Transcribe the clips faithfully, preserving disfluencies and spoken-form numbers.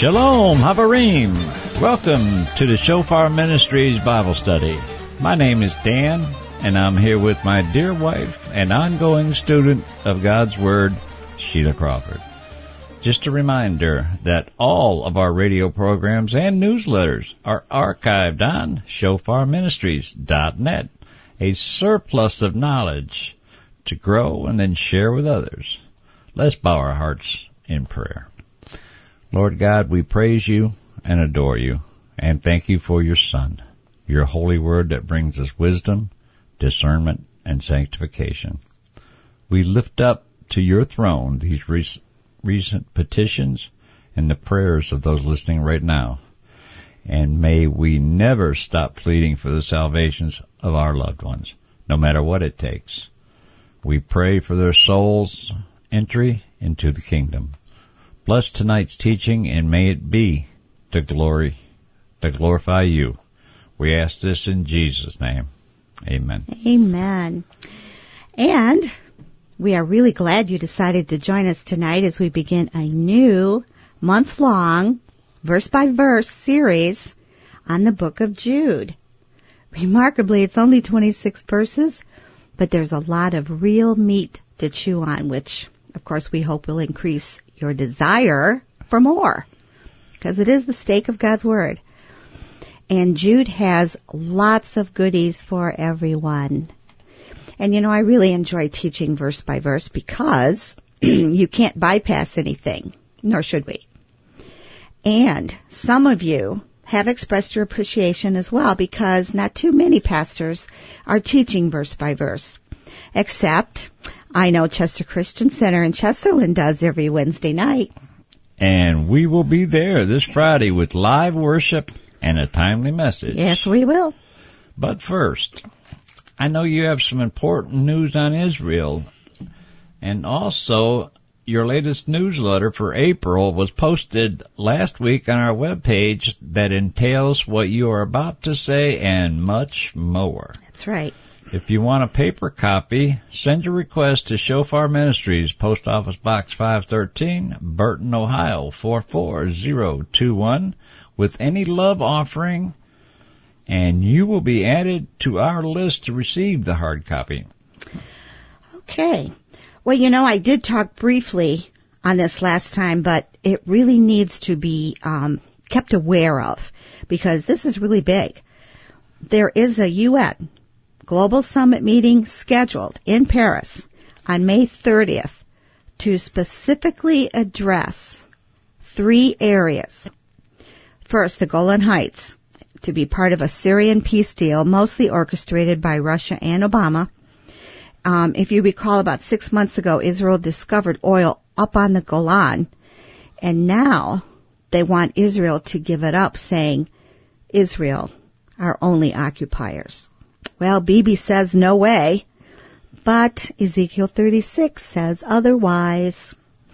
Shalom, Havarim. Welcome to the Shofar Ministries Bible Study. My name is Dan, and I'm here with my dear wife and ongoing student of God's Word, Sheila Crawford. Just a reminder that all of our radio programs and newsletters are archived on shofar ministries dot net, a surplus of knowledge to grow and then share with others. Let's bow our hearts in prayer. Lord God, we praise you and adore you and thank you for your Son, your holy word that brings us wisdom, discernment, and sanctification. We lift up to your throne these recent, recent petitions and the prayers of those listening right now. And may we never stop pleading for the salvations of our loved ones, no matter what it takes. We pray for their souls' entry into the kingdom. Bless tonight's teaching, and may it be to glory, to glorify you. We ask this in Jesus' name. Amen. Amen. And we are really glad you decided to join us tonight as we begin a new month-long, verse-by-verse series on the book of Jude. Remarkably, it's only twenty-six verses, but there's a lot of real meat to chew on, which, of course, we hope will increase your desire for more, because it is the stake of God's Word. And Jude has lots of goodies for everyone. And, you know, I really enjoy teaching verse by verse because you can't bypass anything, nor should we. And some of you have expressed your appreciation as well, because not too many pastors are teaching verse by verse, except I know Chester Christian Center in Chesterland does every Wednesday night. And we will be there this Friday with live worship and a timely message. Yes, we will. But first, I know you have some important news on Israel. And also, your latest newsletter for April was posted last week on our webpage that entails what you are about to say and much more. That's right. If you want a paper copy, send your request to Shofar Ministries, Post Office Box five thirteen, Burton, Ohio, four four zero two one, with any love offering, and you will be added to our list to receive the hard copy. Okay. Well, you know, I did talk briefly on this last time, but it really needs to be um, kept aware of, because this is really big. There is a U N Global Summit meeting scheduled in Paris on May thirtieth to specifically address three areas. First, the Golan Heights, to be part of a Syrian peace deal mostly orchestrated by Russia and Obama. Um, if you recall, about six months ago, Israel discovered oil up on the Golan, and now they want Israel to give it up, saying, Israel, our only occupiers. Well, Bibi says no way, but Ezekiel thirty-six says otherwise.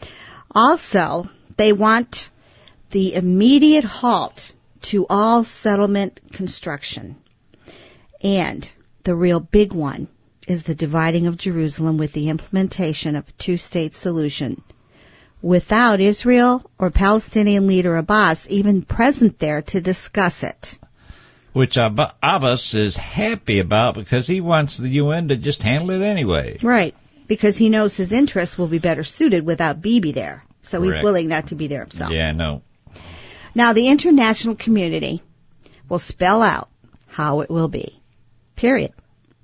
Also, they want the immediate halt to all settlement construction. And the real big one is the dividing of Jerusalem with the implementation of a two-state solution, without Israel or Palestinian leader Abbas even present there to discuss it. Which Abbas is happy about because he wants the U N to just handle it anyway. Right, because he knows his interests will be better suited without Bibi there. So Correct. He's willing not to be there himself. Yeah, no. Now, the international community will spell out how it will be. Period.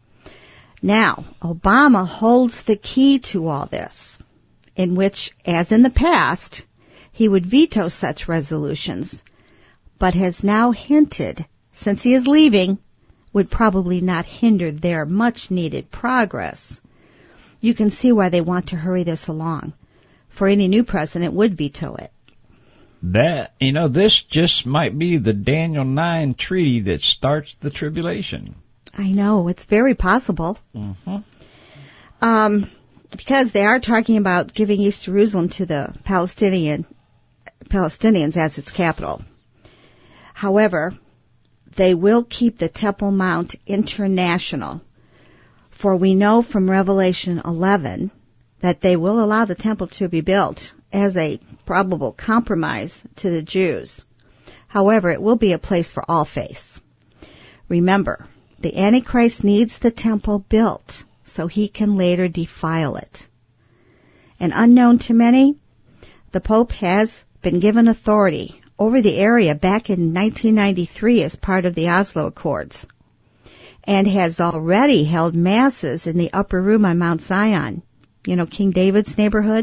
Now, Obama holds the key to all this, in which, as in the past, he would veto such resolutions, but has now hinted, since he is leaving, would probably not hinder their much-needed progress. You can see why they want to hurry this along, for any new president would veto it. That, you know, this just might be the Daniel nine treaty that starts the tribulation. I know, it's very possible. Mm-hmm. Um, because they are talking about giving East Jerusalem to the Palestinian Palestinians as its capital. However, they will keep the Temple Mount international, for we know from Revelation eleven that they will allow the temple to be built as a probable compromise to the Jews. However, it will be a place for all faiths. Remember, the Antichrist needs the temple built so he can later defile it. And unknown to many, the Pope has been given authority over the area back in nineteen ninety-three as part of the Oslo Accords, and has already held masses in the upper room on Mount Zion, you know, King David's neighborhood.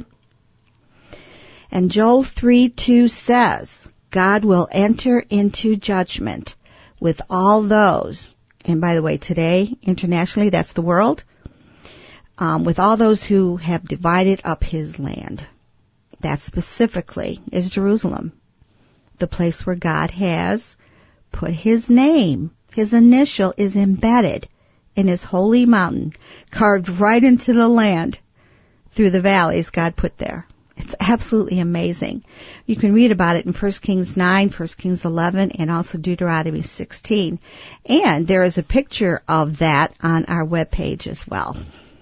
And Joel three two says, God will enter into judgment with all those, and by the way, today, internationally, that's the world, um, with all those who have divided up his land. That specifically is Jerusalem, the place where God has put his name. His initial is embedded in his holy mountain, carved right into the land through the valleys God put there. It's absolutely amazing. You can read about it in First Kings nine, First Kings eleven, and also Deuteronomy sixteen. And there is a picture of that on our webpage as well.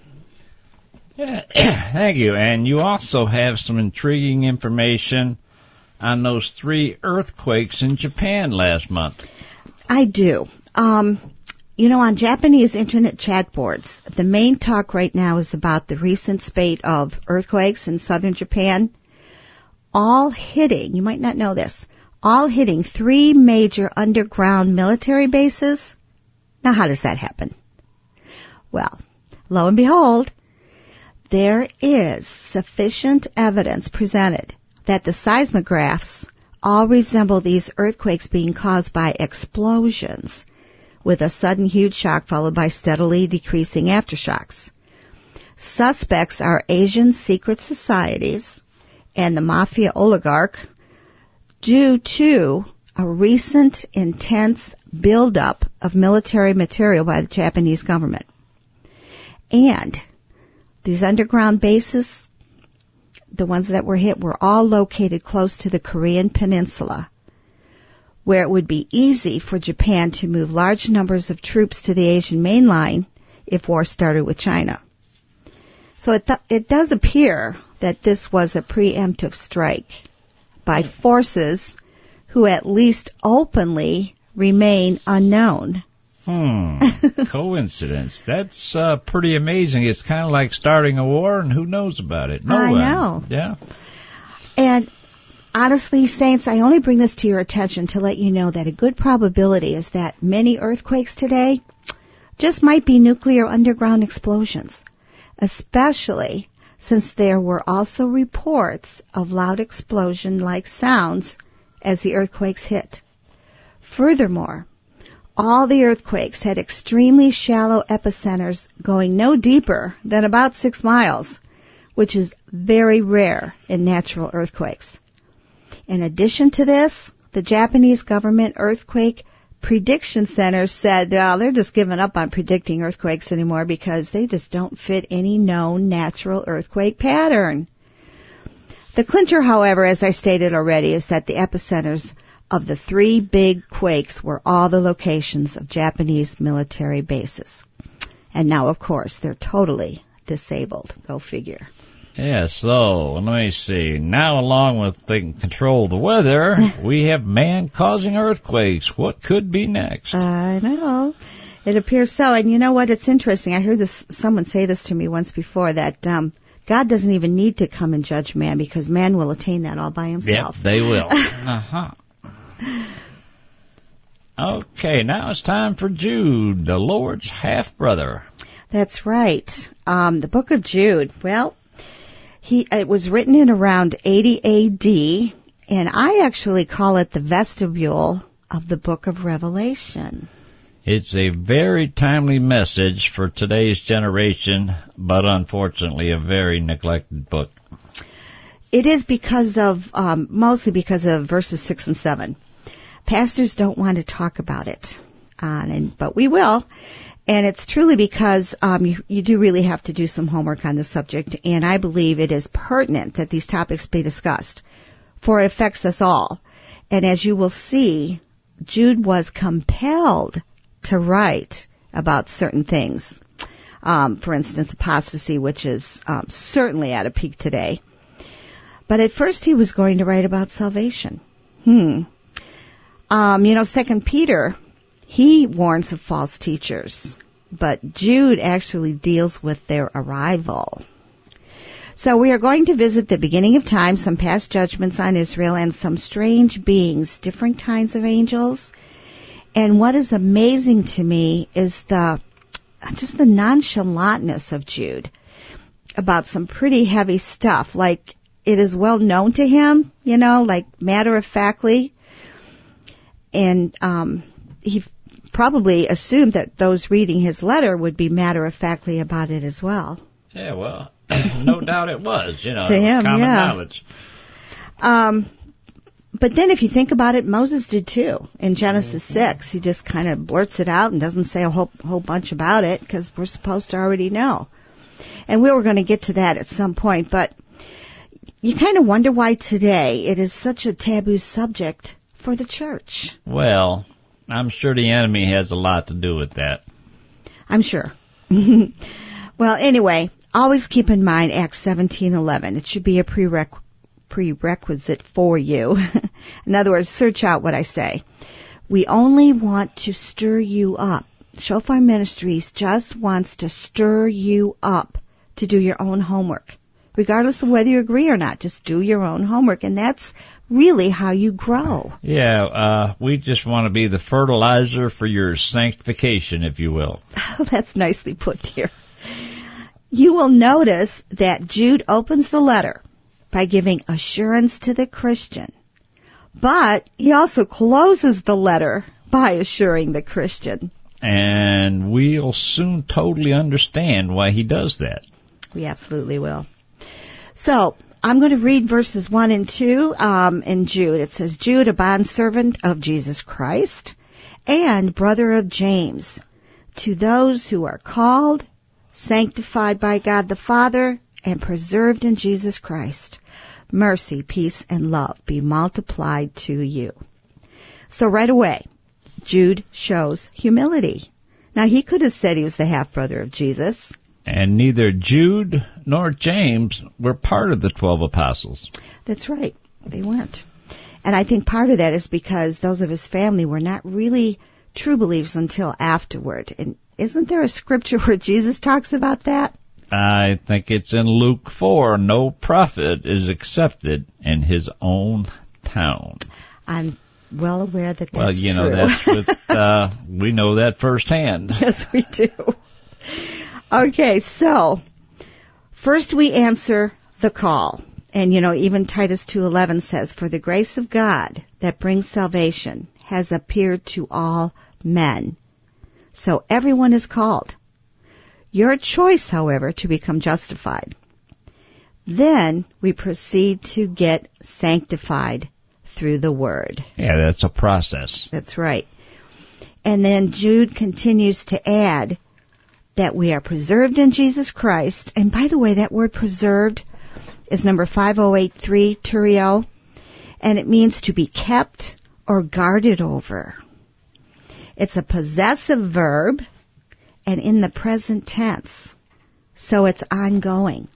Yeah, thank you. And you also have some intriguing information on those three earthquakes in Japan last month. I do. Um, you know, on Japanese internet chat boards, the main talk right now is about the recent spate of earthquakes in southern Japan, all hitting, you might not know this, all hitting three major underground military bases. Now, how does that happen? Well, lo and behold, there is sufficient evidence presented that the seismographs all resemble these earthquakes being caused by explosions, with a sudden huge shock followed by steadily decreasing aftershocks. Suspects are Asian secret societies and the mafia oligarch due to a recent intense buildup of military material by the Japanese government. And these underground bases, the ones that were hit, were all located close to the Korean peninsula, where it would be easy for Japan to move large numbers of troops to the Asian mainline if war started with China. So it, th- it does appear that this was a preemptive strike by forces who at least openly remain unknown. Hmm. Coincidence. That's uh, pretty amazing. It's kind of like starting a war, and who knows about it? No I one. know. Yeah. And honestly, Saints, I only bring this to your attention to let you know that a good probability is that many earthquakes today just might be nuclear underground explosions, especially since there were also reports of loud explosion-like sounds as the earthquakes hit. Furthermore, all the earthquakes had extremely shallow epicenters going no deeper than about six miles, which is very rare in natural earthquakes. In addition to this, the Japanese government earthquake prediction center said, well, they're just giving up on predicting earthquakes anymore because they just don't fit any known natural earthquake pattern. The clincher, however, as I stated already, is that the epicenters of the three big quakes were all the locations of Japanese military bases. And now, of course, they're totally disabled. Go figure. Yeah, so, let me see. Now, along with they can control the weather, we have man causing earthquakes. What could be next? I know. It appears so. And you know what? It's interesting. I heard this, someone say this to me once before, that um, God doesn't even need to come and judge man because man will attain that all by himself. Yep, they will. Uh-huh. Okay, now it's time for Jude, the Lord's half-brother. That's right. Um, the book of Jude. Well, he it was written in around eighty A D, and I actually call it the vestibule of the book of Revelation. It's a very timely message for today's generation, but unfortunately a very neglected book. It is because of, um, mostly because of verses six and seven. Pastors don't want to talk about it, uh, and, but we will. And it's truly because um, you, you do really have to do some homework on the subject, and I believe it is pertinent that these topics be discussed, for it affects us all. And as you will see, Jude was compelled to write about certain things. Um, for instance, apostasy, which is um, certainly at a peak today. But But at first he was going to write about salvation. Hmm. Um, you know, Second Peter, he warns of false teachers. But Jude actually deals with their arrival. So we are going to visit the beginning of time, some past judgments on Israel, and some strange beings, different kinds of angels. And what is amazing to me is the just the nonchalantness of Jude about some pretty heavy stuff. Like, it is well known to him, you know, like matter-of-factly. And um, he probably assumed that those reading his letter would be matter-of-factly about it as well. Yeah, well, no doubt it was, you know, to him, common yeah. knowledge. Um, but then if you think about it, Moses did too. In Genesis mm-hmm. six, he just kind of blurts it out and doesn't say a whole, whole bunch about it because we're supposed to already know. And we were going to get to that at some point, but you kind of wonder why today it is such a taboo subject for the church. Well, I'm sure the enemy has a lot to do with that. I'm sure. Well, anyway, always keep in mind Acts seventeen eleven. It should be a prereq- prerequisite for you. In other words, search out what I say. We only want to stir you up. Shofar Ministries just wants to stir you up to do your own homework. Regardless of whether you agree or not, just do your own homework. And that's really how you grow. Yeah, uh, we just want to be the fertilizer for your sanctification, if you will. Oh, that's nicely put, dear. You will notice that Jude opens the letter by giving assurance to the Christian. But he also closes the letter by assuring the Christian. And we'll soon totally understand why he does that. We absolutely will. So, I'm going to read verses one and two um, in Jude. It says, Jude, a bondservant of Jesus Christ and brother of James, to those who are called, sanctified by God the Father, and preserved in Jesus Christ, mercy, peace, and love be multiplied to you. So right away, Jude shows humility. Now, he could have said he was the half-brother of Jesus. And neither Jude nor James were part of the twelve apostles. That's right. They weren't. And I think part of that is because those of his family were not really true believers until afterward. And isn't there a scripture where Jesus talks about that? I think it's in Luke four. No prophet is accepted in his own town. I'm well aware that that's well, you know, true. that's with, uh, we know that firsthand. Yes, we do. Okay, so first we answer the call. And, you know, even Titus two eleven says, for the grace of God that brings salvation has appeared to all men. So everyone is called. Your choice, however, to become justified. Then we proceed to get sanctified through the Word. Yeah, that's a process. That's right. And then Jude continues to add that we are preserved in Jesus Christ. And by the way, that word preserved is number five oh eight three, Turio, and it means to be kept or guarded over. It's a possessive verb and in the present tense, so it's ongoing.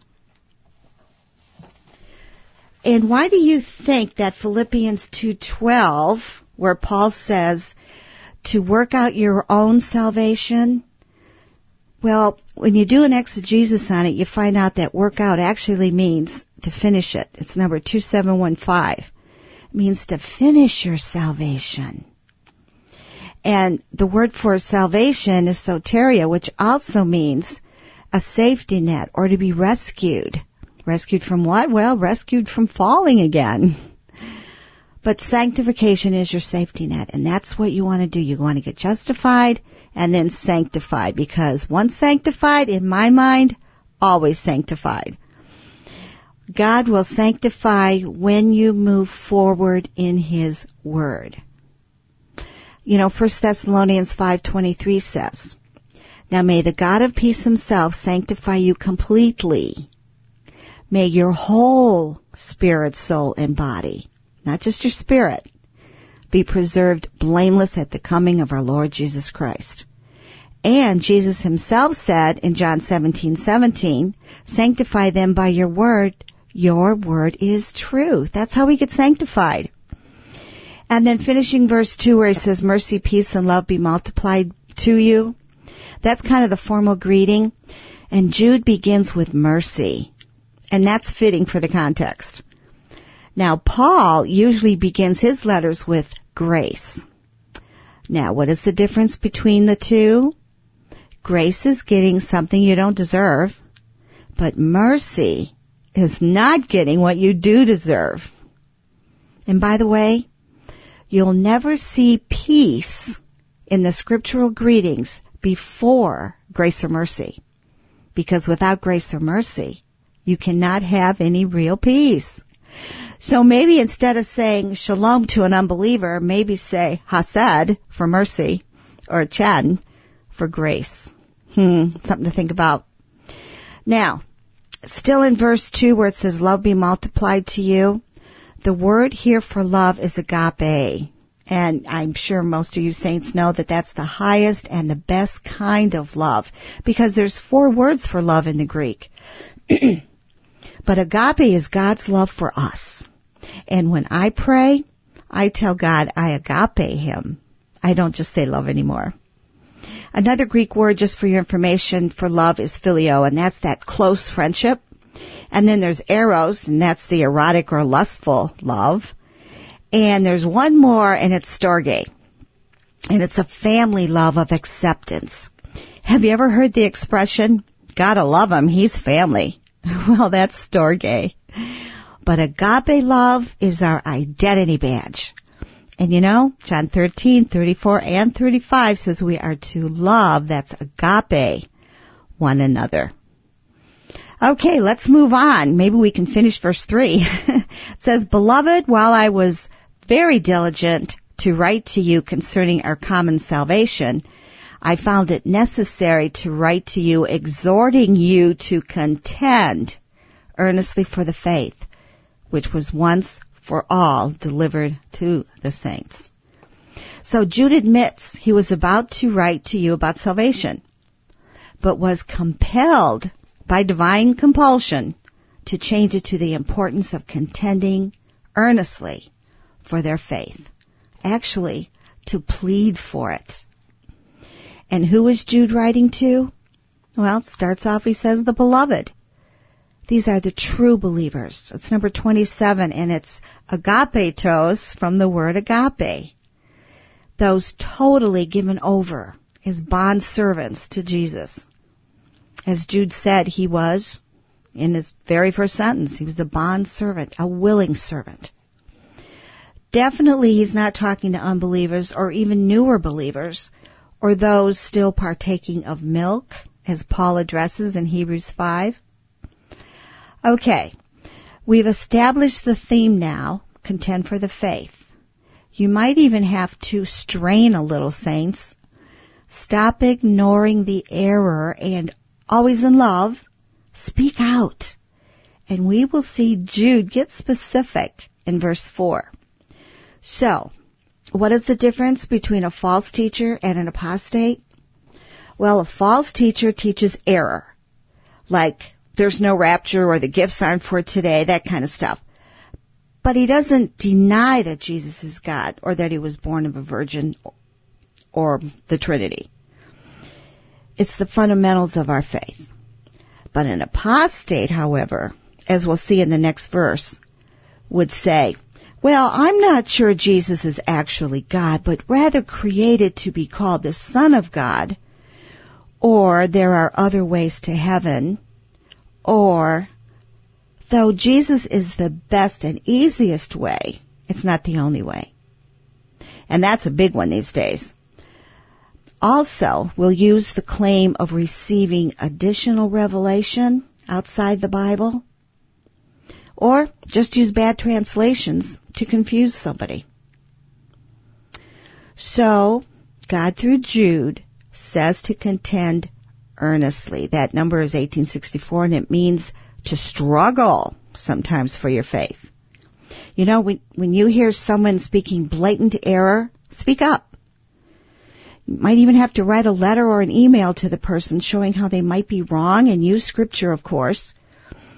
And why do you think that Philippians two twelve, where Paul says to work out your own salvation, well, when you do an exegesis on it, you find out that work out actually means to finish it. It's number two seven one five. It means to finish your salvation. And the word for salvation is soteria, which also means a safety net or to be rescued. Rescued from what? Well, rescued from falling again. But sanctification is your safety net, and that's what you want to do. You want to get justified and then sanctified, because once sanctified, in my mind, always sanctified. God will sanctify when you move forward in His Word. You know, First Thessalonians five twenty-three says, now may the God of peace Himself sanctify you completely. May your whole spirit, soul, and body, not just your spirit, be preserved blameless at the coming of our Lord Jesus Christ. And Jesus Himself said in John seventeen seventeen, sanctify them by your word, your word is truth. That's how we get sanctified. And then finishing verse two where he says, mercy, peace, and love be multiplied to you. That's kind of the formal greeting. And Jude begins with mercy. And that's fitting for the context. Now, Paul usually begins his letters with grace. Now, what is the difference between the two? Grace is getting something you don't deserve, but mercy is not getting what you do deserve. And by the way, you'll never see peace in the scriptural greetings before grace or mercy. Because without grace or mercy, you cannot have any real peace. So maybe instead of saying shalom to an unbeliever, maybe say hased for mercy or chen for grace. Hmm, something to think about. Now, still in verse two where it says love be multiplied to you, the word here for love is agape. And I'm sure most of you saints know that that's the highest and the best kind of love because there's four words for love in the Greek. But agape is God's love for us. And when I pray, I tell God I agape him. I don't just say love anymore. Another Greek word, just for your information, for love is phileo, and that's that close friendship. And then there's eros, and that's the erotic or lustful love. And there's one more, and it's storge. And it's a family love of acceptance. Have you ever heard the expression, gotta love him, he's family? Well, that's storge. But agape love is our identity badge. And you know, John thirteen, thirty-four, and thirty-five says we are to love, that's agape, one another. Okay, let's move on. Maybe we can finish verse three. It says, beloved, while I was very diligent to write to you concerning our common salvation, I found it necessary to write to you exhorting you to contend earnestly for the faith, which was once for all delivered to the saints. So Jude admits he was about to write to you about salvation, but was compelled by divine compulsion to change it to the importance of contending earnestly for their faith. Actually, to plead for it. And who is Jude writing to? Well, it starts off, he says, the beloved. These are the true believers. It's number twenty-seven, and it's agapetos from the word agape. Those totally given over as bond servants to Jesus. As Jude said, he was, in his very first sentence, he was a bond servant, a willing servant. Definitely he's not talking to unbelievers or even newer believers or those still partaking of milk, as Paul addresses in Hebrews five. Okay, we've established the theme now, contend for the faith. You might even have to strain a little, saints. Stop ignoring the error and always in love, speak out. And we will see Jude get specific in verse four. So, what is the difference between a false teacher and an apostate? Well, a false teacher teaches error, like there's no rapture or the gifts aren't for today, that kind of stuff. But he doesn't deny that Jesus is God or that he was born of a virgin or the Trinity. It's the fundamentals of our faith. But an apostate, however, as we'll see in the next verse, would say, well, I'm not sure Jesus is actually God, but rather created to be called the Son of God, or there are other ways to heaven, or though Jesus is the best and easiest way, it's not the only way. And that's a big one these days. Also, we'll use the claim of receiving additional revelation outside the Bible, or just use bad translations to confuse somebody. So, God through Jude says to contend earnestly. That number is eighteen sixty-four, and it means to struggle sometimes for your faith. You know, when, when you hear someone speaking blatant error, speak up. You might even have to write a letter or an email to the person showing how they might be wrong, and use scripture, of course.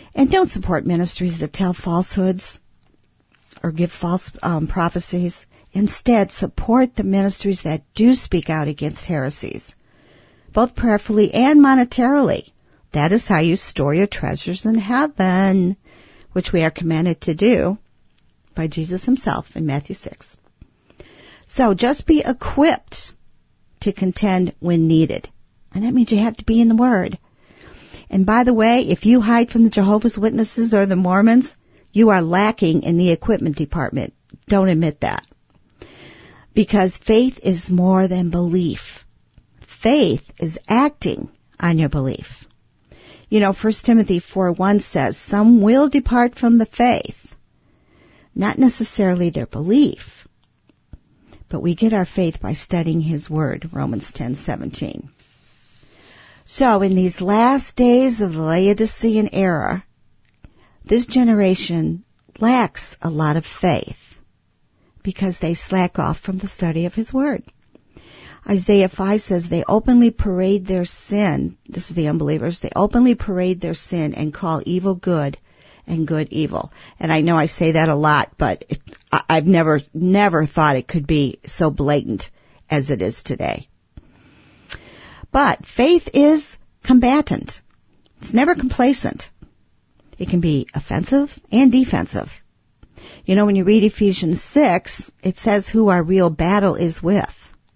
And don't support ministries that tell falsehoods or give false um, prophecies. Instead, support the ministries that do speak out against heresies, both prayerfully and monetarily. That is how you store your treasures in heaven, which we are commanded to do by Jesus himself in Matthew six. So just be equipped to contend when needed. And that means you have to be in the Word. And by the way, if you hide from the Jehovah's Witnesses or the Mormons, you are lacking in the equipment department. Don't admit that. Because faith is more than belief. Faith is acting on your belief. You know, First Timothy four one says, some will depart from the faith. Not necessarily their belief, but we get our faith by studying His Word, Romans ten seventeen. So in these last days of the Laodicean era, this generation lacks a lot of faith because they slack off from the study of His Word. Isaiah five says they openly parade their sin. This is the unbelievers. They openly parade their sin and call evil good and good evil. And I know I say that a lot, but it, I've never, never thought it could be so blatant as it is today. But faith is combatant. It's never complacent. It can be offensive and defensive. You know, when you read Ephesians six, it says who our real battle is with.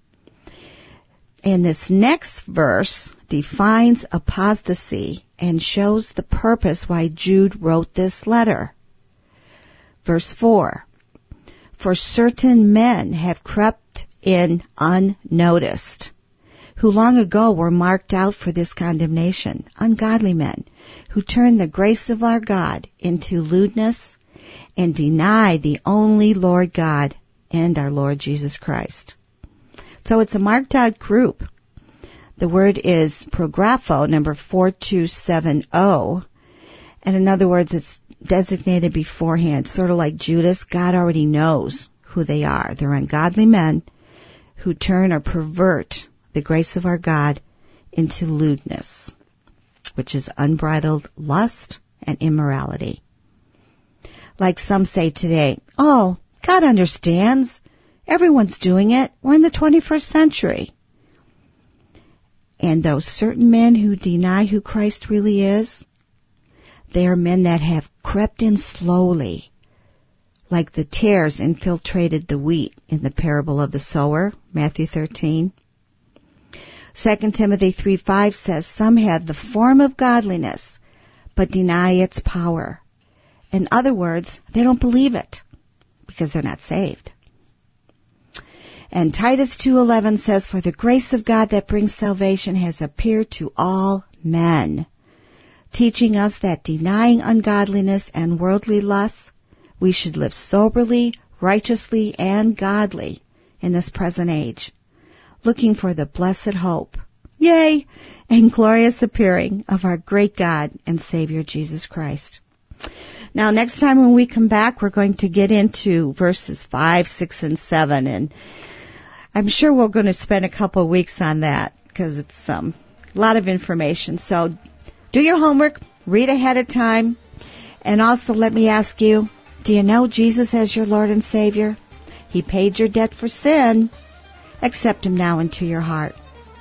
And this next verse defines apostasy and shows the purpose why Jude wrote this letter. Verse four, for certain men have crept in unnoticed, who long ago were marked out for this condemnation, ungodly men, who turn the grace of our God into lewdness and deny the only Lord God and our Lord Jesus Christ. So it's a marked out group. The word is prographo, number four two seven zero. And in other words, it's designated beforehand, sort of like Judas. God already knows who they are. They're ungodly men who turn or pervert the grace of our God into lewdness, which is unbridled lust and immorality. Like some say today, oh, God understands. Everyone's doing it. We're in the twenty-first century. And those certain men who deny who Christ really is, they are men that have crept in slowly, like the tares infiltrated the wheat in the parable of the sower, Matthew thirteen. Second Timothy three five says, some have the form of godliness, but deny its power. In other words, they don't believe it because they're not saved. And Titus two eleven says, for the grace of God that brings salvation has appeared to all men, teaching us that denying ungodliness and worldly lusts, we should live soberly, righteously, and godly in this present age, looking for the blessed hope, yea, and glorious appearing of our great God and Savior Jesus Christ. Now, next time when we come back, we're going to get into verses five, six, and seven, and I'm sure we're going to spend a couple of weeks on that because it's um, a lot of information. So do your homework, read ahead of time, and also let me ask you, do you know Jesus as your Lord and Savior? He paid your debt for sin. Accept Him now into your heart.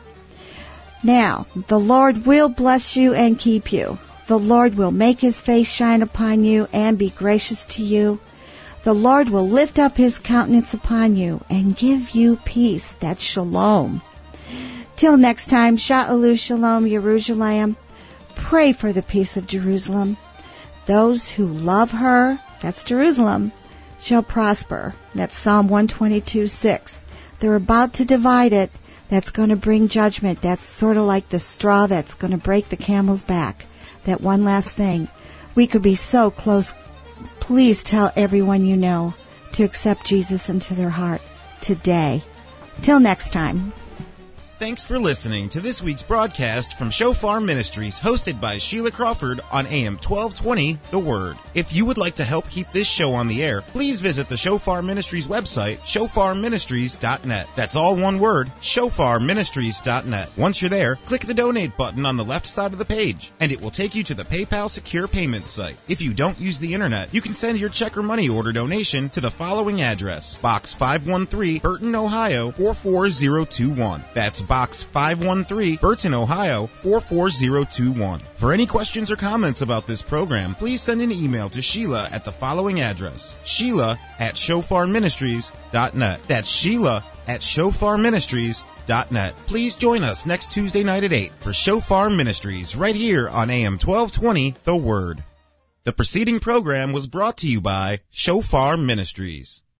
Now, the Lord will bless you and keep you. The Lord will make His face shine upon you and be gracious to you. The Lord will lift up His countenance upon you and give you peace. That's shalom. Till next time, Sha'alu Shalom Yerushalayim. Pray for the peace of Jerusalem. Those who love her, that's Jerusalem, shall prosper. That's Psalm one twenty-two six. They're about to divide it. That's going to bring judgment. That's sort of like the straw that's going to break the camel's back. That one last thing. We could be so close. Please tell everyone you know to accept Jesus into their heart today. Till next time. Thanks for listening to this week's broadcast from Shofar Ministries, hosted by Sheila Crawford on A M twelve twenty, The Word. If you would like to help keep this show on the air, please visit the Shofar Ministries website, shofar ministries dot net. That's all one word, shofar ministries dot net. Once you're there, click the donate button on the left side of the page, and it will take you to the PayPal secure payment site. If you don't use the internet, you can send your check or money order donation to the following address: Box five one three, Burton, Ohio four four zero two one. That's Box five one three, Burton, Ohio four four zero two one. For any questions or comments about this program, please send an email to Sheila at the following address: Sheila at shofar ministries dot net. That's Sheila at shofar ministries dot net. Please join us next Tuesday night at eight for Shofar Ministries right here on A M twelve twenty, The Word. The preceding program was brought to you by Shofar Ministries.